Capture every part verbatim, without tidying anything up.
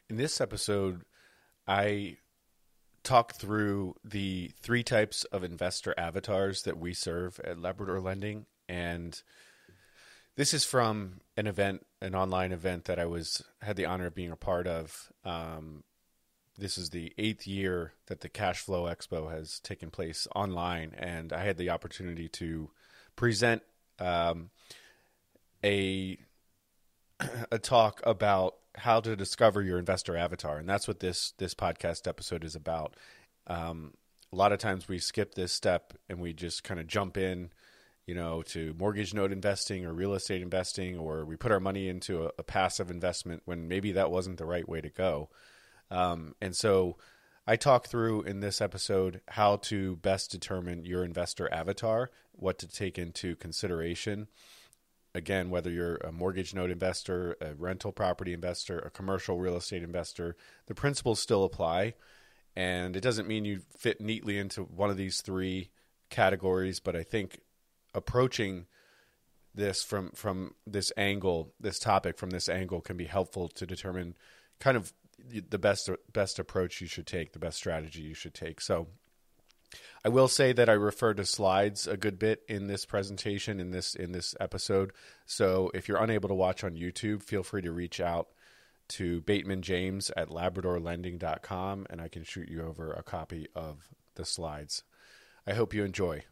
In this episode, I talk through the three types of investor avatars that we serve at Labrador Lending. And this is from an event, an online event that I was had the honor of being a part of. Um, this is the eighth year that the Cash Flow Expo has taken place online, and I had the opportunity to present um, a a talk about how to discover your investor avatar. And that's what this, this podcast episode is about. Um, a lot of times we skip this step and we just kind of jump in, you know, to mortgage note investing or real estate investing, or we put our money into a, a passive investment when maybe that wasn't the right way to go. Um, and so I talk through in this episode how to best determine your investor avatar, what to take into consideration. Again, whether you're a mortgage note investor, a rental property investor, a commercial real estate investor, the principles still apply. And it doesn't mean you fit neatly into one of these three categories, but I think approaching this from, from this angle, this topic from this angle can be helpful to determine kind of the best, best approach you should take, the best strategy you should take. So I will say that I refer to slides a good bit in this presentation, in this in this episode. So if you're unable to watch on YouTube, feel free to reach out to Bateman James at labrador lending dot com, and I can shoot you over a copy of the slides. I hope you enjoy.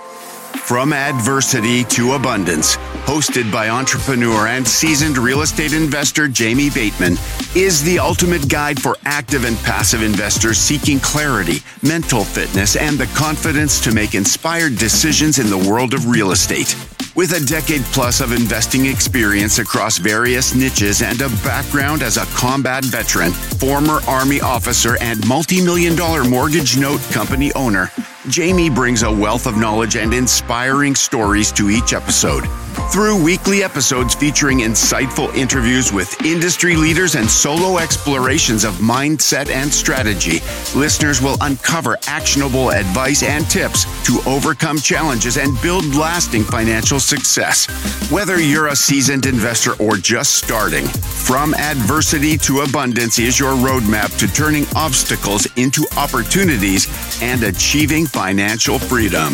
From Adversity to Abundance, hosted by entrepreneur and seasoned real estate investor Jamie Bateman, is the ultimate guide for active and passive investors seeking clarity, mental fitness, and the confidence to make inspired decisions in the world of real estate. With a decade plus of investing experience across various niches and a background as a combat veteran, former Army officer, and multi-million dollar mortgage note company owner, Jamie brings a wealth of knowledge and inspiring stories to each episode. Through weekly episodes featuring insightful interviews with industry leaders and solo explorations of mindset and strategy, listeners will uncover actionable advice and tips to overcome challenges and build lasting financial success. Whether you're a seasoned investor or just starting, From Adversity to Abundance is your roadmap to turning obstacles into opportunities and achieving financial freedom.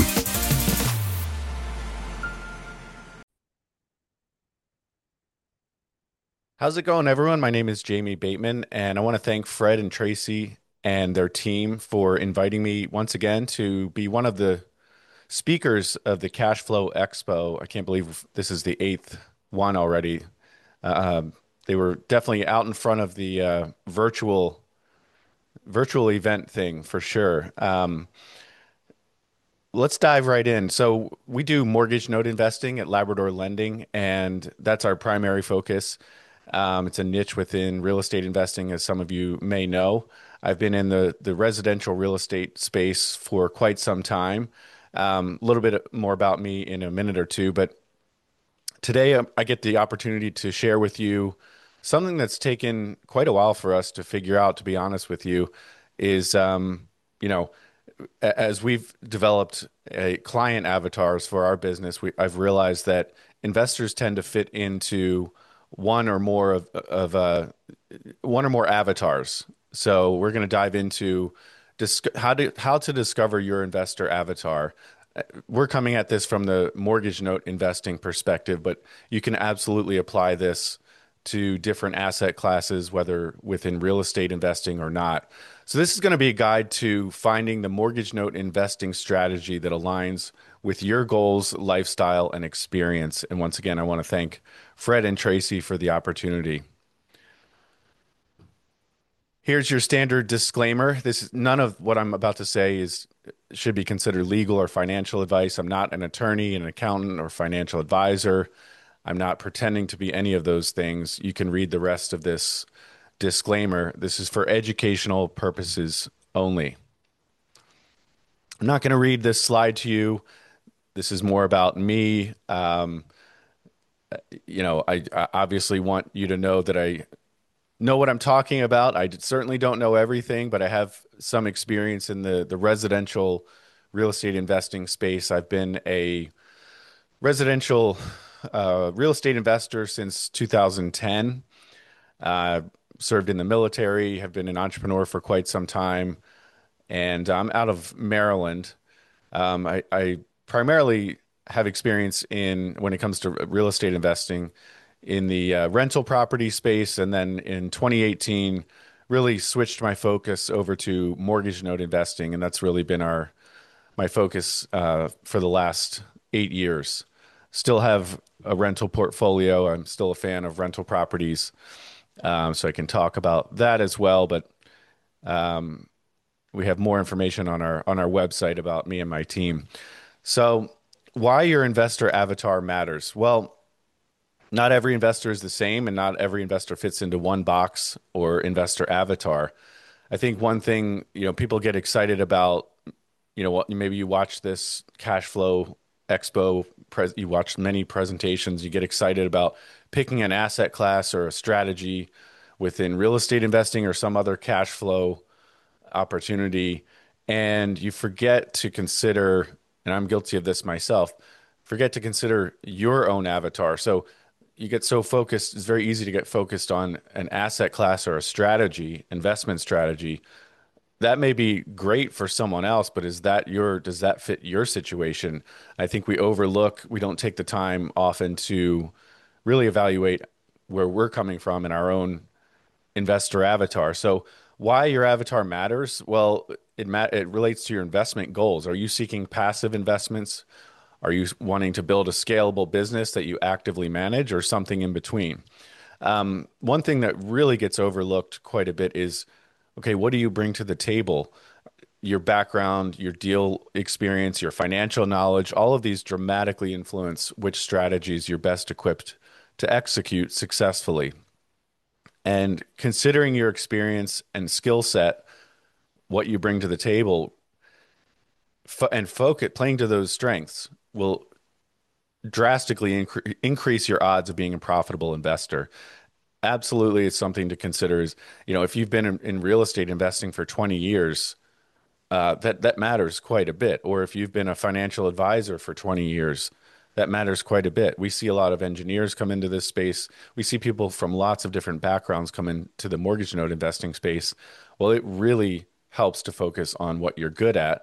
How's it going, everyone? My name is Jamie Bateman, and I want to thank Fred and Tracy and their team for inviting me once again to be one of the speakers of the Cash Flow Expo. I can't believe this is the eighth one already. Uh, they were definitely out in front of the uh, virtual virtual event thing for sure. Um, let's dive right in. So we do mortgage note investing at Labrador Lending, and that's our primary focus. Um, it's a niche within real estate investing, as some of you may know. I've been in the, the residential real estate space for quite some time. Um, a little bit more about me in a minute or two, but today um, I get the opportunity to share with you something that's taken quite a while for us to figure out, to be honest with you, is, um, you know, a- as we've developed a client avatars for our business, we, I've realized that investors tend to fit into one or more of of uh, one or more avatars. So we're going to dive into dis- how to how to discover your investor avatar. Uh, We're coming at this from the mortgage note investing perspective, but you can absolutely apply this to different asset classes, whether within real estate investing or not. So this is going to be a guide to finding the mortgage note investing strategy that aligns with your goals, lifestyle, and experience. And once again, I want to thank Fred and Tracy for the opportunity. Here's your standard disclaimer. This is, none of what I'm about to say is should be considered legal or financial advice. I'm not an attorney, an accountant, or financial advisor. I'm not pretending to be any of those things. You can read the rest of this disclaimer. This is for educational purposes only. I'm not going to read this slide to you. This is more about me. Um, you know, I, I obviously want you to know that I know what I'm talking about. I certainly don't know everything, but I have some experience in the, the residential real estate investing space. I've been a residential uh, real estate investor since two thousand ten. Uh, served in the military, have been an entrepreneur for quite some time, and I'm out of Maryland. Um, I, I primarily have experience in when it comes to real estate investing in the uh, rental property space, and then in twenty eighteen, really switched my focus over to mortgage note investing, and that's really been our my focus uh, for the last eight years. Still have a rental portfolio. I'm still a fan of rental properties, um, so I can talk about that as well. But um, we have more information on our on our website about me and my team. So, why your investor avatar matters? Well, not every investor is the same, and not every investor fits into one box or investor avatar. I think one thing, you know, people get excited about, you know, what maybe you watch this cash flow expo, pres you watch many presentations, you get excited about picking an asset class or a strategy within real estate investing or some other cash flow opportunity, and you forget to consider, and I'm guilty of this myself, forget to consider your own avatar. So you get so focused, it's very easy to get focused on an asset class or a strategy, investment strategy. That may be great for someone else, but is that your, does that fit your situation? I think we overlook, we don't take the time often to really evaluate where we're coming from in our own investor avatar. So why your avatar matters? Well, it ma it relates to your investment goals. Are you seeking passive investments? Are you wanting to build a scalable business that you actively manage, or something in between? Um, one thing that really gets overlooked quite a bit is, okay, what do you bring to the table? Your background, your deal experience, your financial knowledge, all of these dramatically influence which strategies you're best equipped to execute successfully. And considering your experience and skill set, what you bring to the table, fo and focus, playing to those strengths will drastically incre increase your odds of being a profitable investor. Absolutely, it's something to consider. Is, you know, if you've been in, in real estate investing for twenty years, uh, that that matters quite a bit. Or if you've been a financial advisor for twenty years, that matters quite a bit. We see a lot of engineers come into this space. We see people from lots of different backgrounds come into the mortgage note investing space. Well, it really helps to focus on what you're good at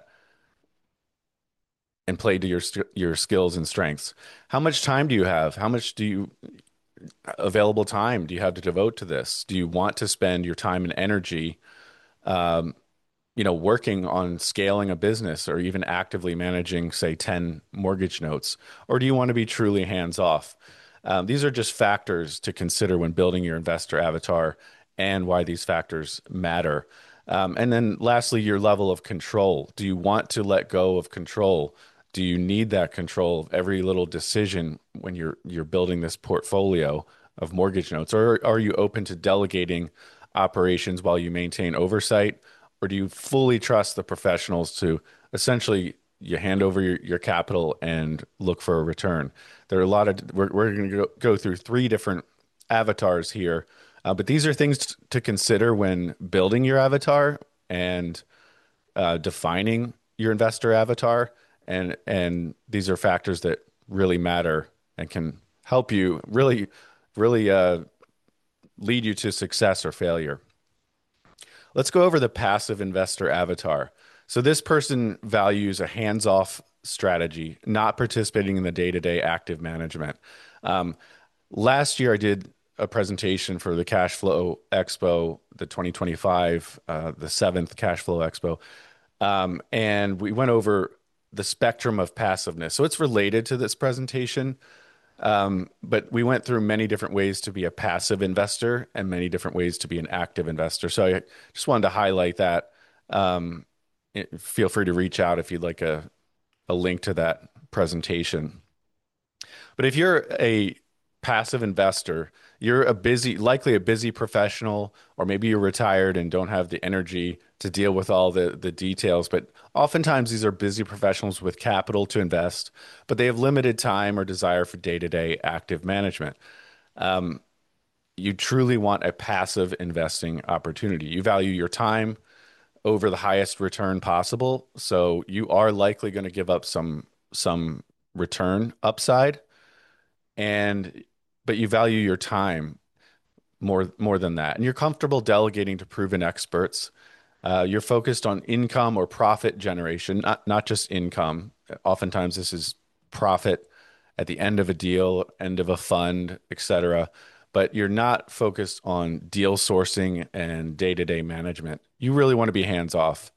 and play to your your skills and strengths. How much time do you have? How much do you available time do you have to devote to this? Do you want to spend your time and energy, um, you know, working on scaling a business, or even actively managing, say, ten mortgage notes? Or do you want to be truly hands off? Um, these are just factors to consider when building your investor avatar, and why these factors matter. Um, and then lastly, your level of control. Do you want to let go of control? Do you need that control of every little decision when you're you're building this portfolio of mortgage notes? Or are you open to delegating operations while you maintain oversight? Or do you fully trust the professionals to essentially you hand over your, your capital and look for a return? There are a lot of, we're, we're going to go, go through three different avatars here, uh, but these are things to consider when building your avatar and uh, defining your investor avatar. And, and these are factors that really matter and can help you really, really uh, lead you to success or failure. Let's go over the passive investor avatar. So this person values a hands-off strategy, not participating in the day-to-day active management. Um, last year, I did a presentation for the Cash Flow Expo, the twenty twenty-five, uh, the seventh Cash Flow Expo, um, and we went over the spectrum of passiveness. So it's related to this presentation, um, but we went through many different ways to be a passive investor and many different ways to be an active investor. So I just wanted to highlight that. Um, it, feel free to reach out if you'd like a, a link to that presentation. But if you're a passive investor, you're a busy, likely a busy professional, or maybe you're retired and don't have the energy to deal with all the, the details. But oftentimes these are busy professionals with capital to invest, but they have limited time or desire for day-to-day active management. Um, you truly want a passive investing opportunity. You value your time over the highest return possible. So you are likely going to give up some, some return upside, and but you value your time more more than that. And you're comfortable delegating to proven experts. Uh, you're focused on income or profit generation, not not just income. Oftentimes, this is profit at the end of a deal, end of a fund, et cetera. But you're not focused on deal sourcing and day-to-day management. You really want to be hands-off.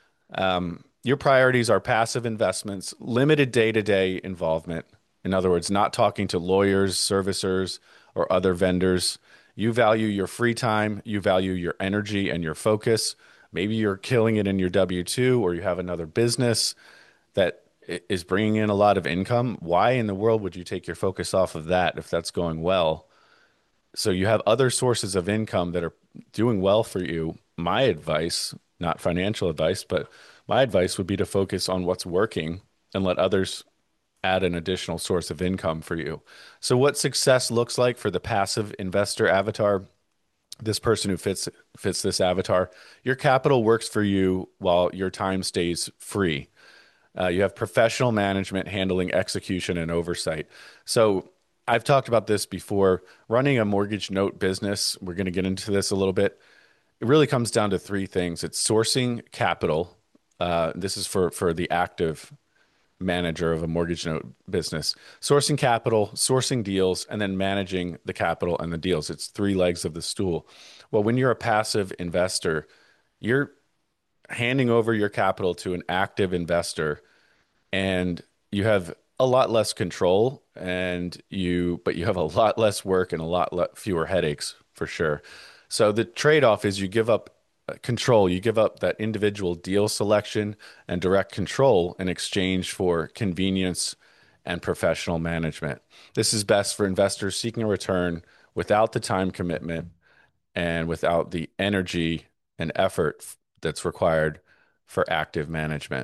Um, your priorities are passive investments, limited day-to-day involvement. In other words, not talking to lawyers, servicers, or other vendors. You value your free time, you value your energy and your focus. Maybe you're killing it in your W two, or you have another business that is bringing in a lot of income. Why in the world would you take your focus off of that if that's going well? So you have other sources of income that are doing well for you. My advice, not financial advice, but my advice would be to focus on what's working and let others add an additional source of income for you. So what success looks like for the passive investor avatar, this person who fits fits this avatar, your capital works for you while your time stays free. Uh, you have professional management handling execution and oversight. So I've talked about this before. Running a mortgage note business, we're going to get into this a little bit. It really comes down to three things. It's sourcing capital. Uh, this is for for the active manager of a mortgage note business. Sourcing capital, sourcing deals, and then managing the capital and the deals. It's three legs of the stool. Well, when you're a passive investor, you're handing over your capital to an active investor, and you have a lot less control, and you but you have a lot less work and a lot le- fewer headaches for sure. So the trade-off is you give up uh, control, you give up that individual deal selection and direct control in exchange for convenience and professional management. This is best for investors seeking a return without the time commitment and without the energy and effort that's required for active management.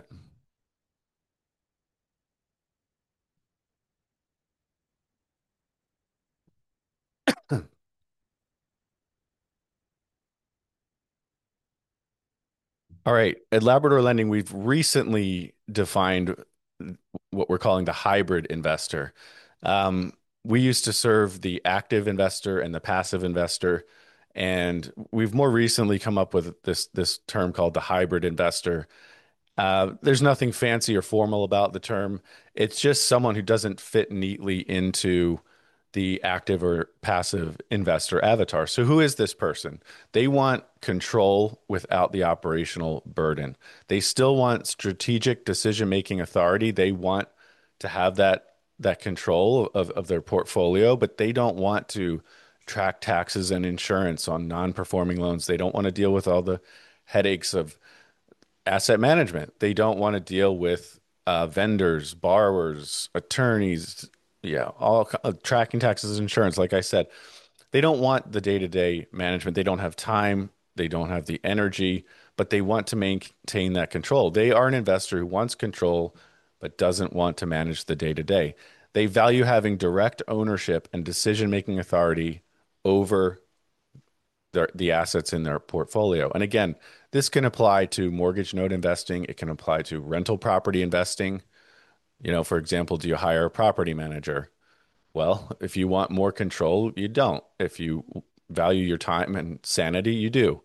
All right. At Labrador Lending, we've recently defined what we're calling the hybrid investor. Um, we used to serve the active investor and the passive investor, and we've more recently come up with this this term called the hybrid investor. Uh, there's nothing fancy or formal about the term. It's just someone who doesn't fit neatly into the active or passive investor avatar. So, who is this person? They want control without the operational burden. They still want strategic decision-making authority. They want to have that that control of, of their portfolio, but they don't want to track taxes and insurance on non-performing loans. They don't want to deal with all the headaches of asset management. They don't want to deal with uh, vendors, borrowers, attorneys, yeah, all uh, tracking taxes, insurance. Like I said, they don't want the day-to-day management. They don't have time. They don't have the energy, but they want to maintain that control. They are an investor who wants control, but doesn't want to manage the day-to-day. They value having direct ownership and decision-making authority over their, the assets in their portfolio. And again, this can apply to mortgage note investing. It can apply to rental property investing. You know, for example, do you hire a property manager? Well, if you want more control, you don't. If you value your time and sanity, you do.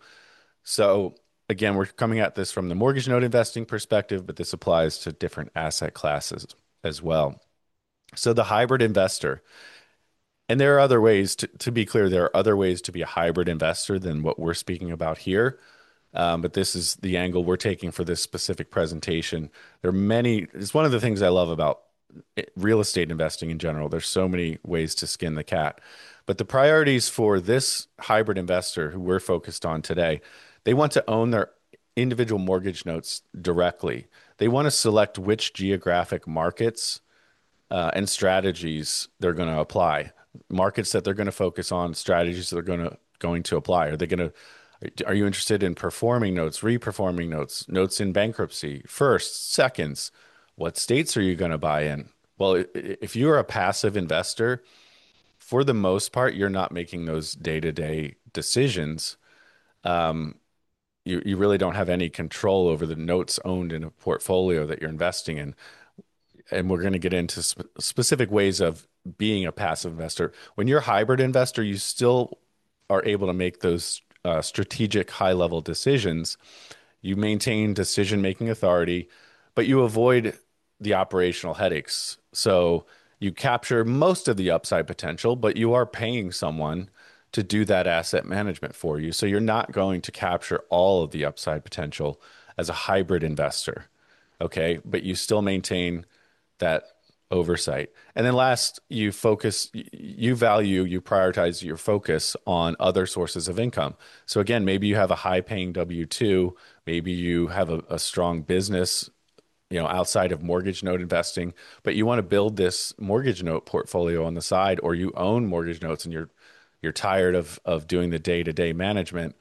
So again, we're coming at this from the mortgage note investing perspective, but this applies to different asset classes as well. So the hybrid investor, and there are other ways to, to be clear, there are other ways to be a hybrid investor than what we're speaking about here. Um, but this is the angle we're taking for this specific presentation. There are many, it's one of the things I love about real estate investing in general. There's so many ways to skin the cat. But the priorities for this hybrid investor who we're focused on today, they want to own their individual mortgage notes directly. They want to select which geographic markets uh, and strategies they're going to apply. Markets that they're going to focus on, strategies that they're going to going to apply. Are they going to Are you interested in performing notes, reperforming notes, notes in bankruptcy, firsts, seconds? What states are you going to buy in? Well, if you're a passive investor, for the most part, you're not making those day-to-day decisions. Um, you, you really don't have any control over the notes owned in a portfolio that you're investing in. And we're going to get into sp specific ways of being a passive investor. When you're a hybrid investor, you still are able to make those uh, strategic high level decisions. You maintain decision making authority, but you avoid the operational headaches. So you capture most of the upside potential, but you are paying someone to do that asset management for you. So you're not going to capture all of the upside potential as a hybrid investor. Okay. But you still maintain that oversight. And then last, you focus, you value, you prioritize your focus on other sources of income. So again, maybe you have a high paying W two, maybe you have a, a strong business, you know, outside of mortgage note investing, but you want to build this mortgage note portfolio on the side, or you own mortgage notes and you're you're tired of of doing the day-to-day management.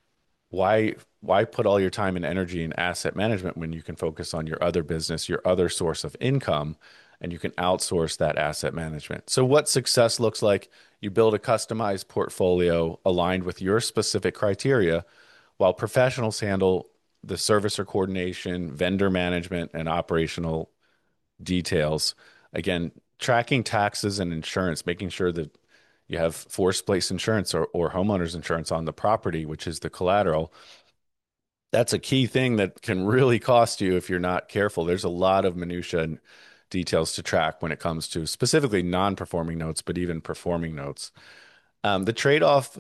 Why why put all your time and energy in asset management when you can focus on your other business, your other source of income, and you can outsource that asset management? So what success looks like, you build a customized portfolio aligned with your specific criteria, while professionals handle the servicer coordination, vendor management, and operational details. Again, tracking taxes and insurance, making sure that you have forced place insurance or, or homeowners insurance on the property, which is the collateral. That's a key thing that can really cost you if you're not careful. There's a lot of minutia and details to track when it comes to specifically non-performing notes, but even performing notes. Um, the trade-off,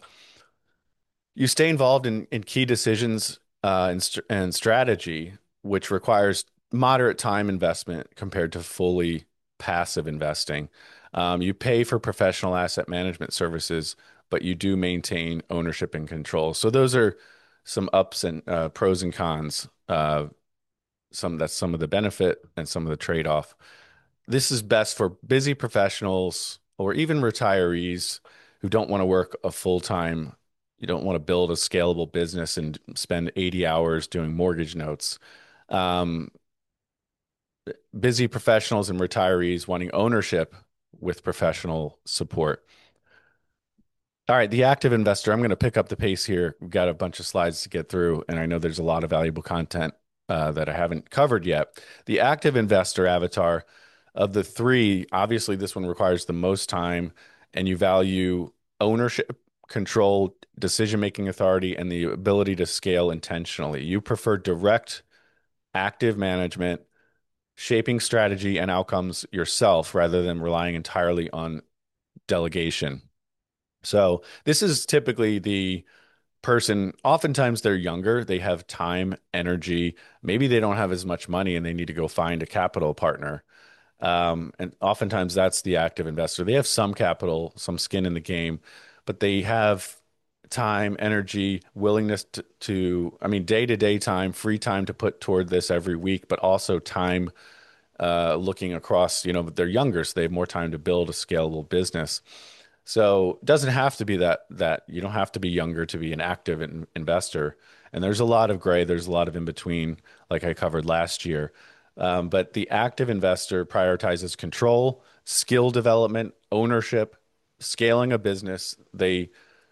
you stay involved in, in key decisions uh, and, st- and strategy, which requires moderate time investment compared to fully passive investing. Um, you pay for professional asset management services, but you do maintain ownership and control. So those are some ups and uh, pros and cons. Uh, some that's some of the benefit and some of the trade-off. This is best for busy professionals or even retirees who don't want to work a full-time. You don't want to build a scalable business and spend eighty hours doing mortgage notes. Um, busy professionals and retirees wanting ownership with professional support. All right, the active investor, I'm going to pick up the pace here. We've got a bunch of slides to get through, and I know there's a lot of valuable content uh, that I haven't covered yet. The active investor avatar, of the three, obviously this one requires the most time, and you value ownership, control, decision-making authority, and the ability to scale intentionally. You prefer direct, active management, shaping strategy and outcomes yourself rather than relying entirely on delegation. So this is typically the person, oftentimes they're younger, they have time, energy, maybe they don't have as much money and they need to go find a capital partner. Um, and oftentimes that's the active investor. They have some capital, some skin in the game, but they have time, energy, willingness to, to I mean, day-to-day time, free time to put toward this every week, but also time uh, looking across, you know, they're younger, so they have more time to build a scalable business. So it doesn't have to be that that you don't have to be younger to be an active in, investor. And there's a lot of gray, there's a lot of in between, like I covered last year. Um, but the active investor prioritizes control, skill development, ownership, scaling a business. They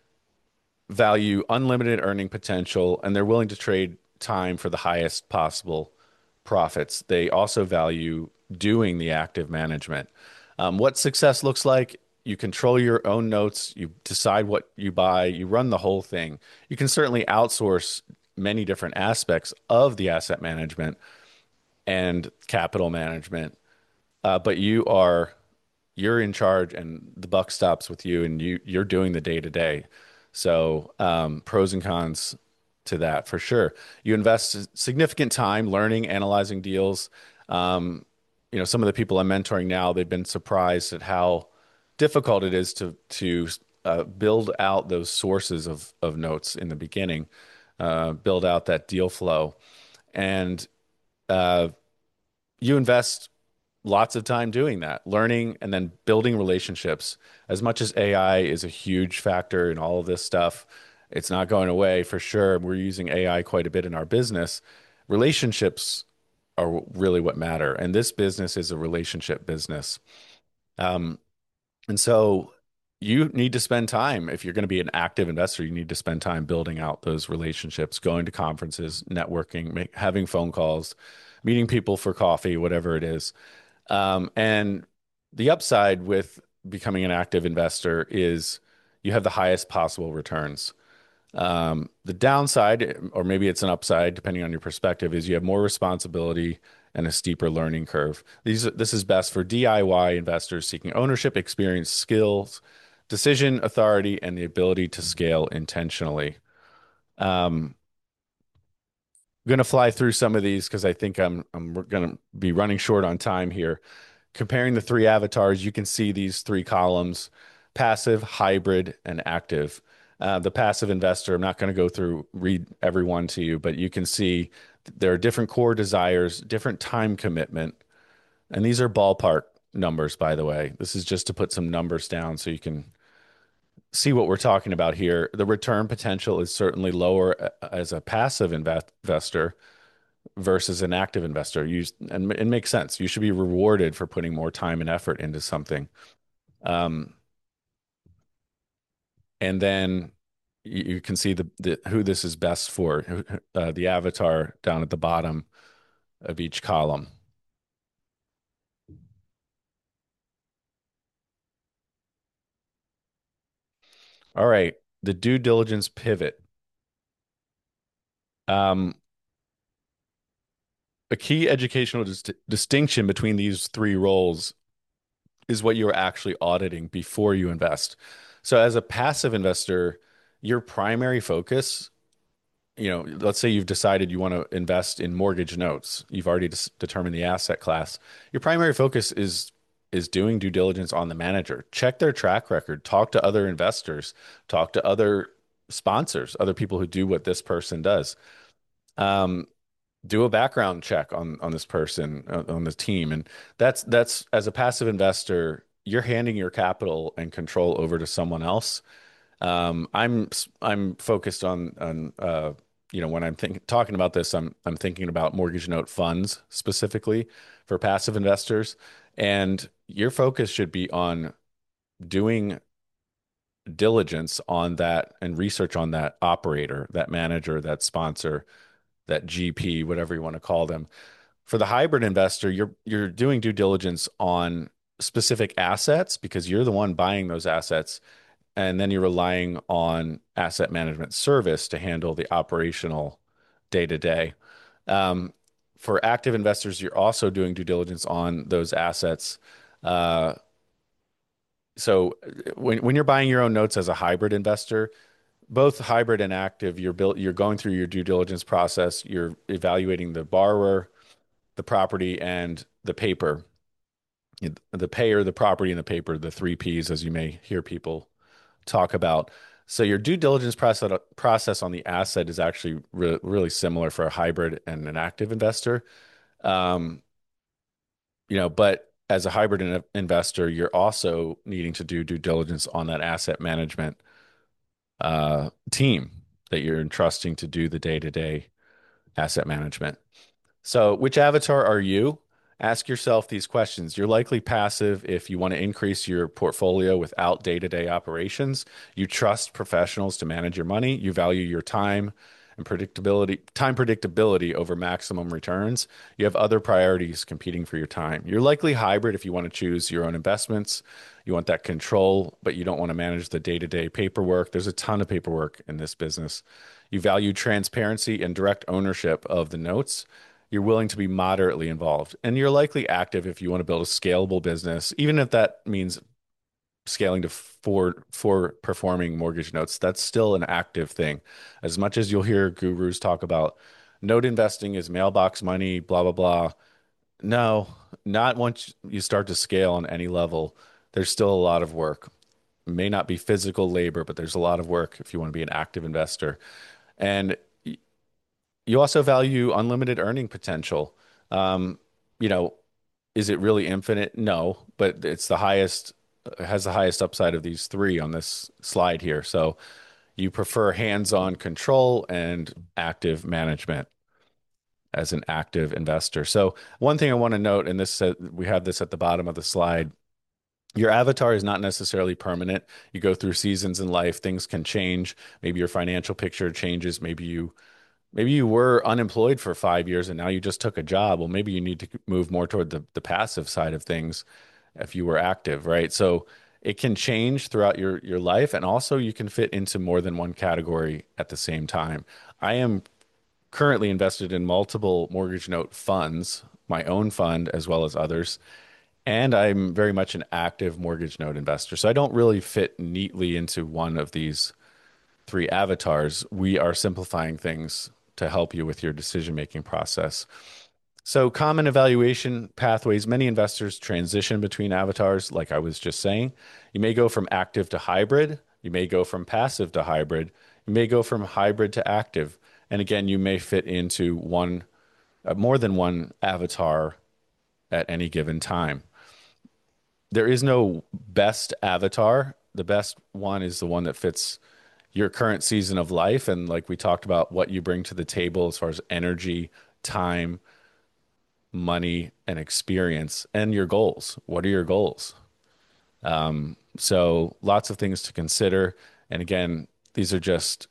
value unlimited earning potential, and they're willing to trade time for the highest possible profits. They also value doing the active management. Um, what success looks like, you control your own notes, you decide what you buy, you run the whole thing. You can certainly outsource many different aspects of the asset management and capital management, uh, but you are you're in charge, and the buck stops with you, and you you're doing the day to day. So um, pros and cons to that for sure. You invest significant time learning, analyzing deals. Um, you know, some of the people I'm mentoring now, they've been surprised at how difficult it is to to uh, build out those sources of of notes in the beginning, uh, build out that deal flow, and uh, you invest lots of time doing that, learning and then building relationships. As much as A I is a huge factor in all of this stuff, it's not going away for sure. We're using A I quite a bit in our business. Relationships are really what matter, and this business is a relationship business. Um, and so you need to spend time. If you're going to be an active investor, you need to spend time building out those relationships, going to conferences, networking, make, having phone calls, meeting people for coffee, whatever it is. Um, and the upside with becoming an active investor is you have the highest possible returns. Um, the downside, or maybe it's an upside, depending on your perspective, is you have more responsibility and a steeper learning curve. These, this is best for D I Y investors seeking ownership, experience, skills, decision authority, and the ability to scale intentionally. Um, I'm going to fly through some of these because I think I'm I'm going to be running short on time here. Comparing the three avatars, you can see these three columns: passive, hybrid, and active. Uh, the passive investor, I'm not going to go through, read every one to you, but you can see there are different core desires, different time commitment. And these are ballpark numbers, by the way. This is just to put some numbers down so you can see what we're talking about here. The return potential is certainly lower uh, as a passive invest investor versus an active investor. You, and it makes sense. You should be rewarded for putting more time and effort into something. Um, and then you, you can see the, the who this is best for, uh, the avatar down at the bottom of each column. All right, the due diligence pivot. Um, a key educational dis distinction between these three roles is what you're actually auditing before you invest. So as a passive investor, your primary focus, you know, let's say you've decided you want to invest in mortgage notes. You've already determined the asset class. Your primary focus is is doing due diligence on the manager. Check their track record, talk to other investors, talk to other sponsors, other people who do what this person does. Um, do a background check on on this person, uh, on the team, and that's that's as a passive investor, you're handing your capital and control over to someone else. Um, I'm I'm focused on on uh, you know, when I'm think, talking about this, I'm I'm thinking about mortgage note funds specifically for passive investors, and your focus should be on doing diligence on that and research on that operator, that manager, that sponsor, that G P, whatever you want to call them. For the hybrid investor, you're you're doing due diligence on specific assets because you're the one buying those assets, and then you're relying on asset management service to handle the operational day to day. Um, for active investors, you're also doing due diligence on those assets. Uh, so when when you're buying your own notes as a hybrid investor, both hybrid and active, you're built, you're going through your due diligence process. You're evaluating the borrower, the property, and the paper. The payer, the property, and the paper, the three Ps, as you may hear people talk about. So your due diligence process process on the asset is actually re really similar for a hybrid and an active investor. Um, you know, but as a hybrid in investor, you're also needing to do due diligence on that asset management uh, team that you're entrusting to do the day-to-day asset management. So, which avatar are you? Ask yourself these questions. You're likely passive if you want to increase your portfolio without day-to-day operations. You trust professionals to manage your money. You value your time and predictability, time predictability over maximum returns. You have other priorities competing for your time. You're likely hybrid if you want to choose your own investments. You want that control, but you don't want to manage the day-to-day paperwork. There's a ton of paperwork in this business. You value transparency and direct ownership of the notes. You're willing to be moderately involved, and you're likely active if you want to build a scalable business, even if that means scaling to four four performing mortgage notes. That's still an active thing. As much as you'll hear gurus talk about note investing is mailbox money, blah blah blah. No, not once you start to scale on any level. There's still a lot of work. It may not be physical labor, but there's a lot of work if you want to be an active investor. And you also value unlimited earning potential. Um, you know, is it really infinite? No, but it's the highest, it has the highest upside of these three on this slide here. So you prefer hands-on control and active management as an active investor. So one thing I want to note, and this uh, we have this at the bottom of the slide, your avatar is not necessarily permanent. You go through seasons in life, things can change. Maybe your financial picture changes. Maybe you Maybe you were unemployed for five years and now you just took a job. Well, maybe you need to move more toward the, the passive side of things if you were active, right? So it can change throughout your your life, and also you can fit into more than one category at the same time. I am currently invested in multiple mortgage note funds, my own fund as well as others, and I'm very much an active mortgage note investor. So I don't really fit neatly into one of these three avatars. We are simplifying things to help you with your decision-making process. So, common evaluation pathways. Many investors transition between avatars, like I was just saying. You may go from active to hybrid. You may go from passive to hybrid. You may go from hybrid to active. And again, you may fit into one, uh, more than one avatar at any given time. There is no best avatar. The best one is the one that fits your current season of life. And like we talked about, what you bring to the table as far as energy, time, money, and experience, and your goals. What are your goals? Um, so lots of things to consider. And again, these are just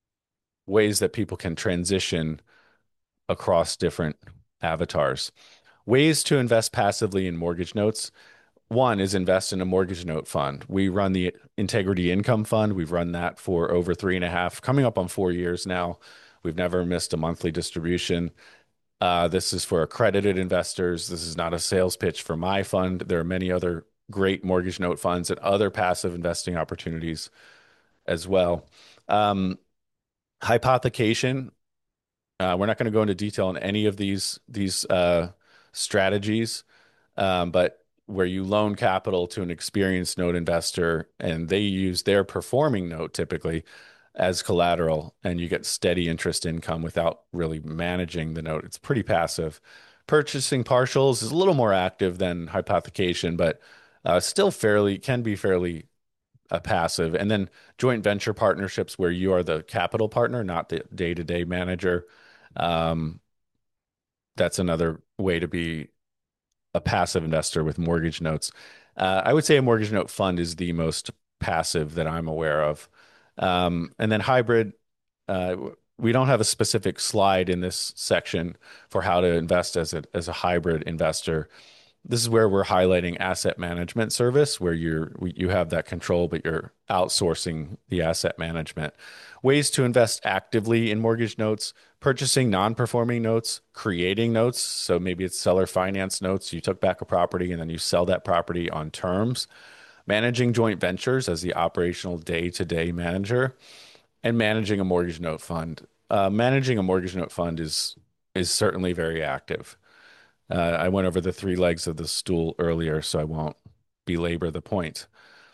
ways that people can transition across different avatars. Ways to invest passively in mortgage notes. One is invest in a mortgage note fund. We run the Integrity Income Fund. We've run that for over three and a half, coming up on four years now. We've never missed a monthly distribution. Uh, this is for accredited investors. This is not a sales pitch for my fund. There are many other great mortgage note funds and other passive investing opportunities as well. Um, hypothecation. Uh, we're not going to go into detail on any of these these uh, strategies, um, but where you loan capital to an experienced note investor and they use their performing note typically as collateral, and you get steady interest income without really managing the note. It's pretty passive. Purchasing partials is a little more active than hypothecation, but uh, still fairly can be fairly uh, passive. And then joint venture partnerships where you are the capital partner, not the day-to-day manager. Um, that's another way to be a passive investor with mortgage notes. Uh, I would say a mortgage note fund is the most passive that I'm aware of. Um, and then hybrid, uh, we don't have a specific slide in this section for how to invest as a as a hybrid investor. This is where we're highlighting asset management service, where you're you have that control, but you're outsourcing the asset management. Ways to invest actively in mortgage notes: purchasing non-performing notes, creating notes. So maybe it's seller finance notes. You took back a property and then you sell that property on terms. Managing joint ventures as the operational day-to-day manager, and managing a mortgage note fund. Uh, managing a mortgage note fund is is certainly very active. Uh, I went over the three legs of the stool earlier, so I won't belabor the point.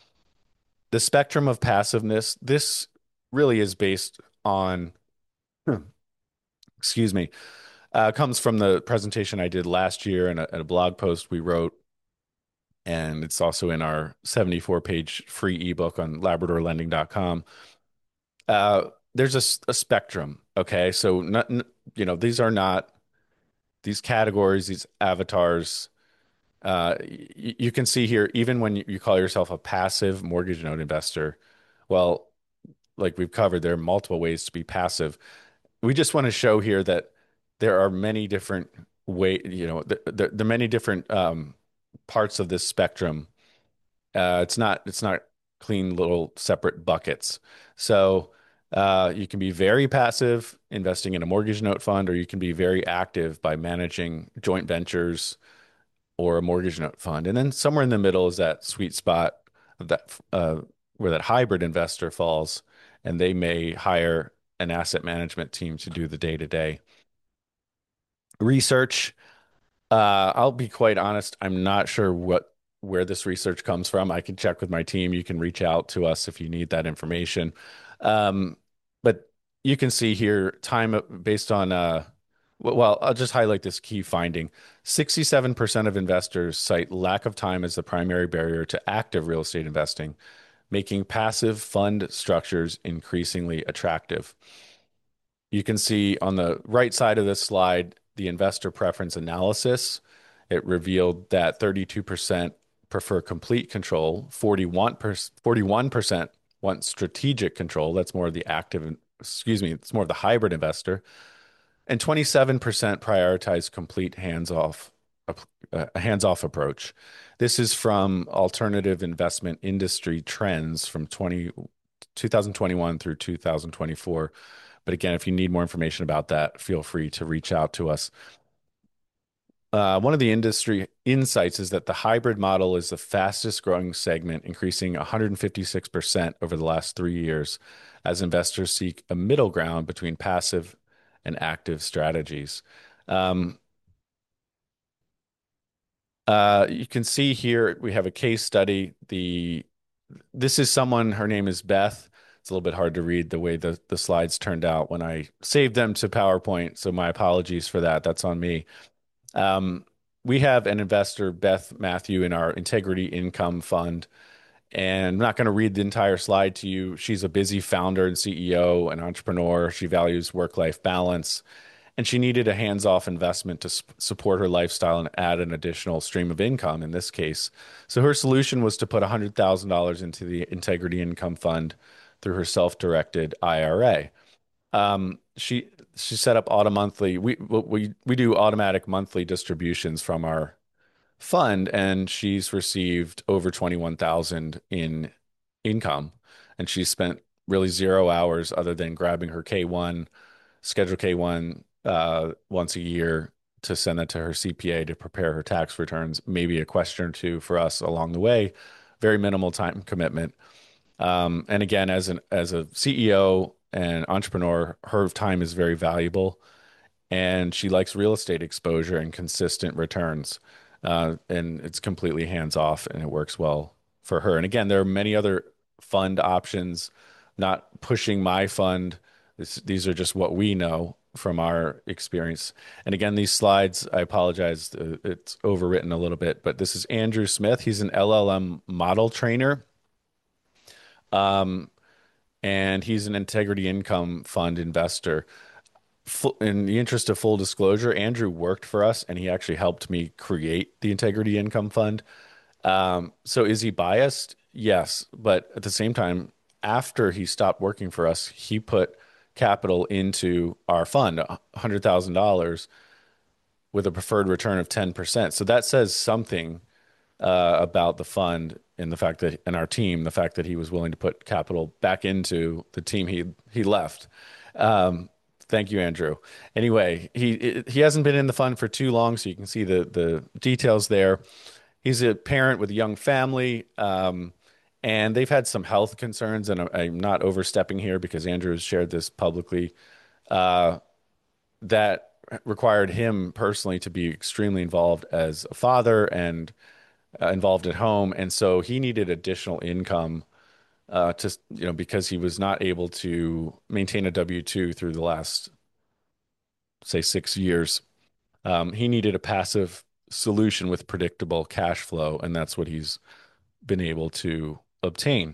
The spectrum of passiveness, this really is based on, excuse me, uh, comes from the presentation I did last year and a, and a blog post we wrote. And it's also in our seventy-four page free ebook on labrador lending dot com. Uh, there's a, a spectrum. Okay. So, not, you know, these are not these categories, these avatars. Uh, y- you can see here, even when you, you call yourself a passive mortgage note investor, well, like we've covered, there are multiple ways to be passive. We just want to show here that there are many different way, you know, the, the, the many different um, parts of this spectrum. Uh, it's not it's not clean little separate buckets. So uh, you can be very passive investing in a mortgage note fund, or you can be very active by managing joint ventures or a mortgage note fund. And then somewhere in the middle is that sweet spot of that uh, where that hybrid investor falls, and they may hire an asset management team to do the day to day research. Uh, I'll be quite honest. I'm not sure what where this research comes from. I can check with my team. You can reach out to us if you need that information. Um, but you can see here time based on, uh, well, I'll just highlight this key finding. sixty-seven percent of investors cite lack of time as the primary barrier to active real estate investing, making passive fund structures increasingly attractive. You can see on the right side of this slide, the investor preference analysis. It revealed that thirty-two percent prefer complete control, forty-one percent want strategic control. That's more of the active, excuse me, it's more of the hybrid investor. And twenty-seven percent prioritize complete hands-off a, a hands-off approach. This is from Alternative Investment Industry Trends from twenty, two thousand twenty-one through two thousand twenty-four. But again, if you need more information about that, feel free to reach out to us. Uh, one of the industry insights is that the hybrid model is the fastest growing segment, increasing one hundred fifty-six percent over the last three years as investors seek a middle ground between passive and active strategies. Um, uh, you can see here we have a case study. The This is someone, her name is Beth. It's a little bit hard to read the way the, the slides turned out when I saved them to PowerPoint. So my apologies for that. That's on me. Um, we have an investor, Beth Matthew, in our Integrity Income Fund. And I'm not going to read the entire slide to you. She's a busy founder and C E O and entrepreneur. She values work-life balance, and she needed a hands-off investment to support her lifestyle and add an additional stream of income in this case. So her solution was to put one hundred thousand dollars into the Integrity Income Fund through her self-directed I R A. Um, she she set up auto monthly. We we we do automatic monthly distributions from our fund, and she's received over twenty-one thousand in income, and she's spent really zero hours other than grabbing her K one, schedule K one uh, once a year to send that to her C P A to prepare her tax returns, maybe a question or two for us along the way. Very minimal time commitment. Um, and again, as an as a C E O and entrepreneur, her time is very valuable, and she likes real estate exposure and consistent returns. Uh, and it's completely hands off, and it works well for her. And again, there are many other fund options. Not pushing my fund. This, these are just what we know from our experience. And again, these slides, I apologize, uh, it's overwritten a little bit, but this is Andrew Smith. He's an L L M model trainer. Um, and he's an Integrity Income Fund investor. In the interest of full disclosure, Andrew worked for us and he actually helped me create the Integrity Income Fund. Um, so is he biased? Yes. But at the same time, after he stopped working for us, he put capital into our fund, one hundred thousand dollars with a preferred return of ten percent. So that says something uh, about the fund and the fact that, and our team, the fact that he was willing to put capital back into the team he he left. Um, thank you, Andrew. Anyway, he he hasn't been in the fund for too long, so you can see the the details there. He's a parent with a young family, um, and they've had some health concerns, and I'm not overstepping here because Andrew has shared this publicly, uh, that required him personally to be extremely involved as a father and uh, involved at home. And so he needed additional income uh, to, you know, because he was not able to maintain a W two through the last, say, six years. Um, he needed a passive solution with predictable cash flow, and that's what he's been able to obtain.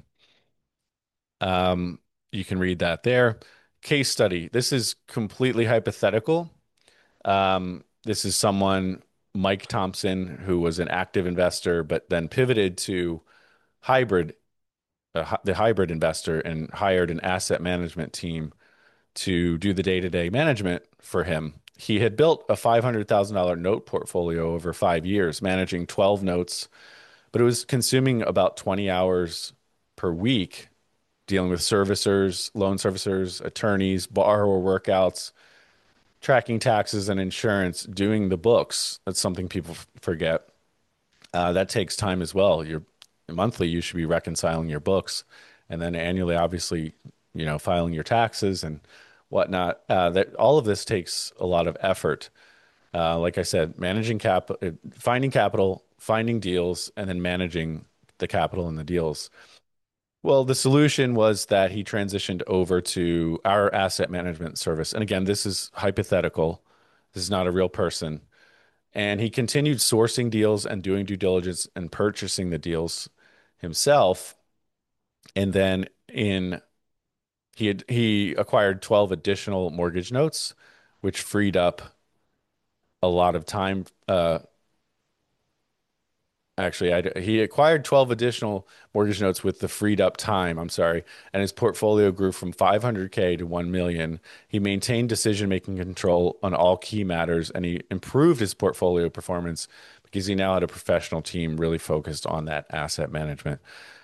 Um, you can read that there. Case study. This is completely hypothetical. Um, this is someone, Mike Thompson, who was an active investor, but then pivoted to hybrid, uh, the hybrid investor, and hired an asset management team to do the day-to-day management for him. He had built a five hundred thousand dollars note portfolio over five years, managing twelve notes, but it was consuming about twenty hours per week, dealing with servicers, loan servicers, attorneys, borrower workouts, tracking taxes and insurance, doing the books. That's something people f- forget. Uh, that takes time as well. You're monthly, you should be reconciling your books, and then annually, obviously, you know, filing your taxes and whatnot. Uh, that all of this takes a lot of effort. Uh, like I said, managing cap, uh, finding capital, finding deals, and then managing the capital and the deals. Well, the solution was that he transitioned over to our asset management service. And again, this is hypothetical. This is not a real person. And he continued sourcing deals and doing due diligence and purchasing the deals himself. And then in he had he acquired twelve additional mortgage notes, which freed up a lot of time uh, Actually, I, he acquired twelve additional mortgage notes with the freed up time. I'm sorry. And his portfolio grew from five hundred K to one million. He maintained decision-making control on all key matters, and he improved his portfolio performance because he now had a professional team really focused on that asset management.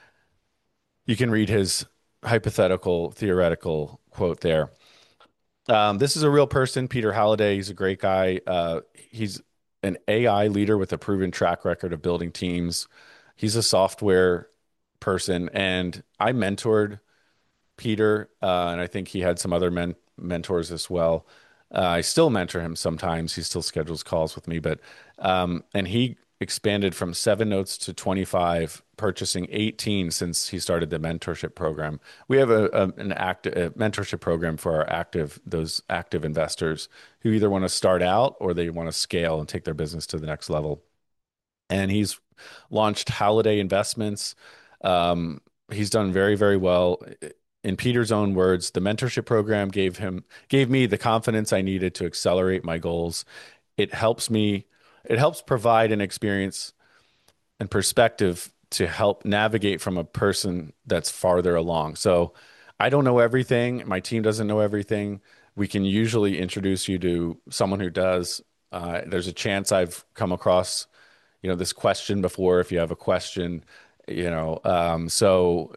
You can read his hypothetical, theoretical quote there. Um, this is a real person, Peter Halliday. He's a great guy. Uh, he's an A I leader with a proven track record of building teams. He's a software person, and I mentored Peter, uh, and I think he had some other men mentors as well. Uh, I still mentor him sometimes. He still schedules calls with me, but um, and he expanded from seven notes to twenty-five, purchasing eighteen since he started the mentorship program. We have a, a an active a mentorship program for our active those active investors who either want to start out or they want to scale and take their business to the next level. And he's launched Halliday Investments. Um, he's done very, very well. In Peter's own words, the mentorship program gave him gave me the confidence I needed to accelerate my goals. It helps me, it helps provide an experience and perspective to help navigate from a person that's farther along. So I don't know everything. My team doesn't know everything. We can usually introduce you to someone who does. Uh, there's a chance I've come across, you know, this question before if you have a question, you know. Um, so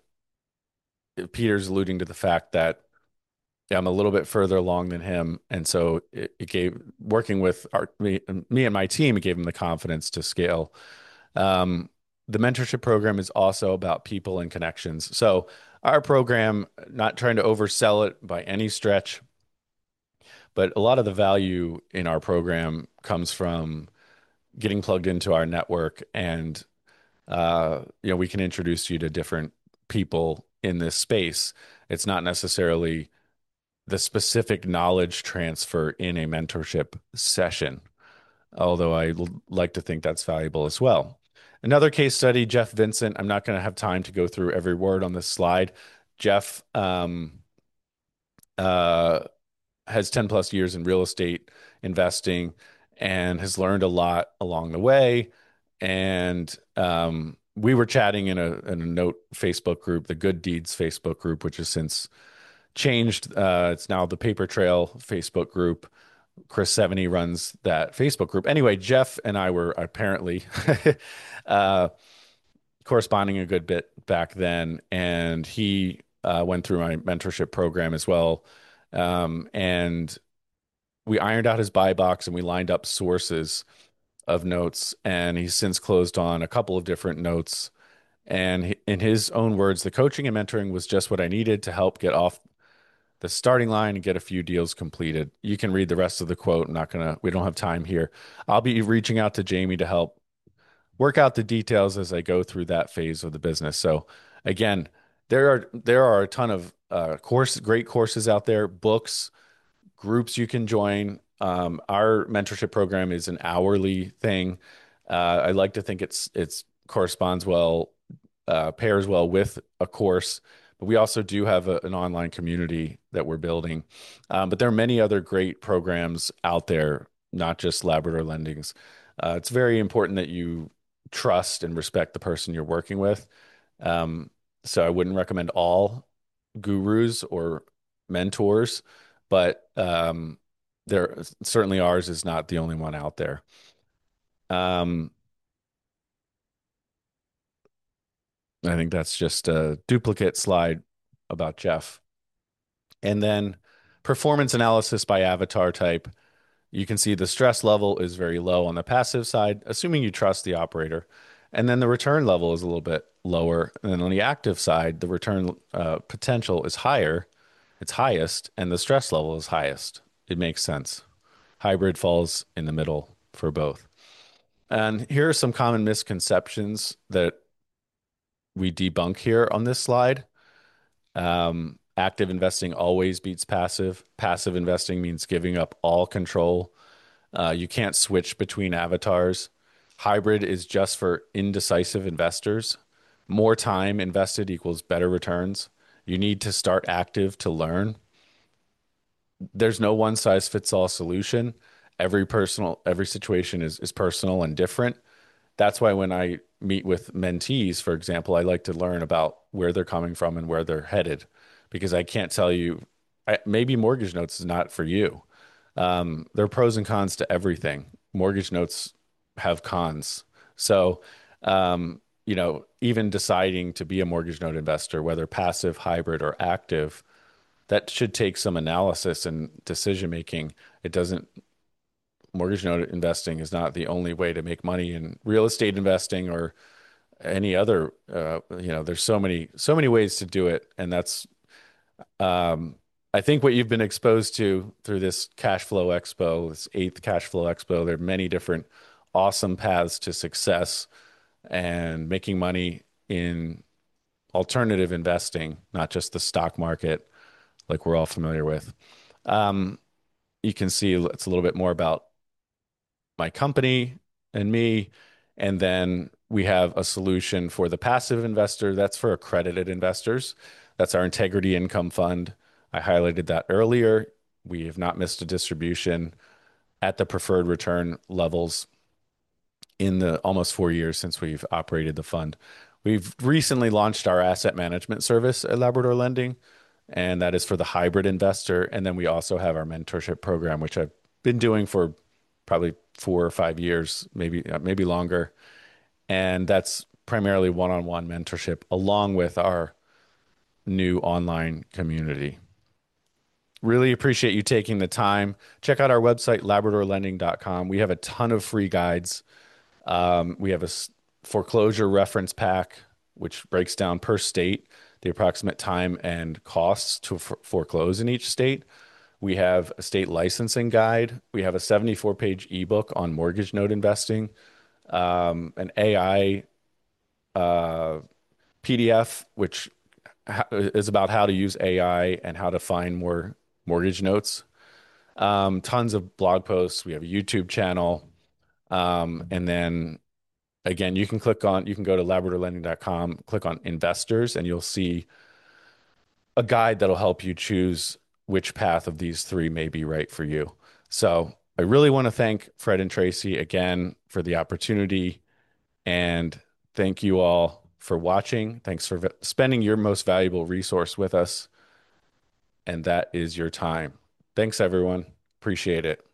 Peter's alluding to the fact that I'm a little bit further along than him, and so it, it gave working with our me, me and my team, it gave him the confidence to scale. Um, the mentorship program is also about people and connections. So our program, not trying to oversell it by any stretch, but a lot of the value in our program comes from getting plugged into our network, and uh, you know, we can introduce you to different people in this space. It's not necessarily the specific knowledge transfer in a mentorship session, although I l- like to think that's valuable as well. Another case study, Jeff Vincent. I'm not going to have time to go through every word on this slide. Jeff um, uh, has ten plus years in real estate investing and has learned a lot along the way. And um, we were chatting in a, in a note Facebook group, the Good Deeds Facebook group, which has since changed. Uh, it's now the Paper Trail Facebook group. Chris Seveny runs that Facebook group. Anyway, Jeff and I were apparently uh, corresponding a good bit back then, and he uh, went through my mentorship program as well. Um, and we ironed out his buy box and we lined up sources of notes, and he's since closed on a couple of different notes. And he, in his own words, the coaching and mentoring was just what I needed to help get off the starting line and get a few deals completed. You can read the rest of the quote. I'm not gonna, we don't have time here. I'll be reaching out to Jamie to help work out the details as I go through that phase of the business. So again, there are there are a ton of uh, course, great courses out there, books, groups you can join. Um, our mentorship program is an hourly thing. Uh, I like to think it's it's corresponds well, uh, pairs well with a course. But we also do have a, an online community that we're building. Um, but there are many other great programs out there, not just Labrador Lendings. Uh, it's very important that you trust and respect the person you're working with. Um, so I wouldn't recommend all gurus or mentors, but um, there certainly ours is not the only one out there. Um, I think that's just a duplicate slide about Jeff. And then performance analysis by avatar type. You can see the stress level is very low on the passive side, assuming you trust the operator. And then the return level is a little bit lower. And then on the active side, the return uh, potential is higher. It's highest, and the stress level is highest. It makes sense. Hybrid falls in the middle for both. And here are some common misconceptions that we debunk here on this slide. Um, active investing always beats passive. Passive investing means giving up all control. Uh, you can't switch between avatars. Hybrid is just for indecisive investors. More time invested equals better returns. You need to start active to learn. There's no one size fits all solution. Every personal, every situation is is personal and different. that's why when I meet with mentees, for example, I like to learn about where they're coming from and where they're headed, because I can't tell you, I, maybe mortgage notes is not for you. Um, there are pros and cons to everything. Mortgage notes have cons. So, um, you know, even deciding to be a mortgage note investor, whether passive, hybrid, or active, that should take some analysis and decision making. It doesn't, mortgage note investing is not the only way to make money in real estate investing or any other, uh, you know, there's so many, so many ways to do it. And that's, um, I think what you've been exposed to through this Cash Flow Expo, this eighth Cash Flow Expo, there are many different awesome paths to success and making money in alternative investing, not just the stock market like we're all familiar with. Um, you can see it's a little bit more about my company and me. And then we have a solution for the passive investor. That's for accredited investors. That's our Integrity Income Fund. I highlighted that earlier. We have not missed a distribution at the preferred return levels in the almost four years since we've operated the fund. We've recently launched our asset management service at Labrador Lending, and that is for the hybrid investor. And then we also have our mentorship program, which I've been doing for probably four or five years, maybe maybe longer. And that's primarily one-on-one mentorship along with our new online community. Really appreciate you taking the time. Check out our website, labrador lending dot com. We have a ton of free guides. Um, we have a foreclosure reference pack, which breaks down per state the approximate time and costs to for- foreclose in each state. We have a state licensing guide. We have a seventy-four page ebook on mortgage note investing, um, an A I uh, P D F, which ha- is about how to use A I and how to find more mortgage notes. Um, tons of blog posts. We have a YouTube channel. Um, and then again, you can click on, you can go to labrador lending dot com, click on investors, and you'll see a guide that'll help you choose which path of these three may be right for you. So I really want to thank Fred and Tracy again for the opportunity, and thank you all for watching. Thanks for spending your most valuable resource with us, and that is your time. Thanks, everyone. Appreciate it.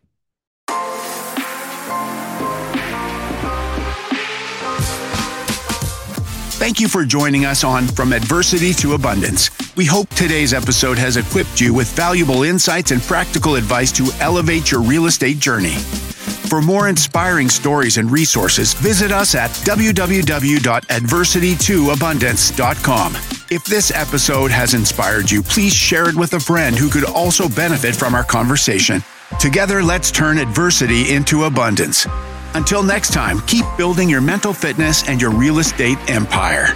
Thank you for joining us on From Adversity to Abundance. We hope today's episode has equipped you with valuable insights and practical advice to elevate your real estate journey. For more inspiring stories and resources, visit us at w w w dot adversity to abundance dot com. If this episode has inspired you, please share it with a friend who could also benefit from our conversation. Together, let's turn adversity into abundance. Until next time, keep building your mental fitness and your real estate empire.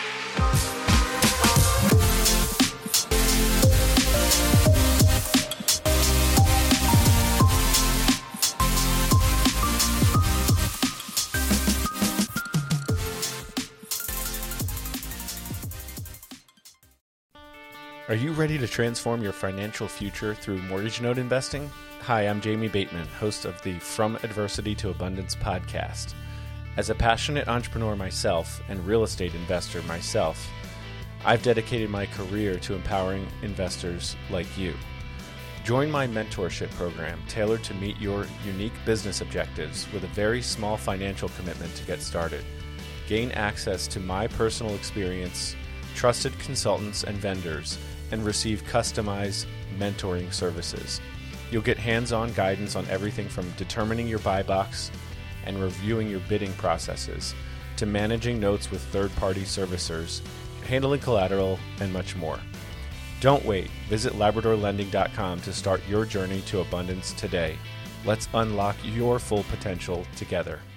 Are you ready to transform your financial future through mortgage note investing? Hi, I'm Jamie Bateman, host of the From Adversity to Abundance podcast. As a passionate entrepreneur myself and real estate investor myself, I've dedicated my career to empowering investors like you. Join my mentorship program tailored to meet your unique business objectives with a very small financial commitment to get started. Gain access to my personal experience, trusted consultants and vendors, and receive customized mentoring services. You'll get hands-on guidance on everything from determining your buy box and reviewing your bidding processes to managing notes with third-party servicers, handling collateral, and much more. Don't wait. Visit labrador lending dot com to start your journey to abundance today. Let's unlock your full potential together.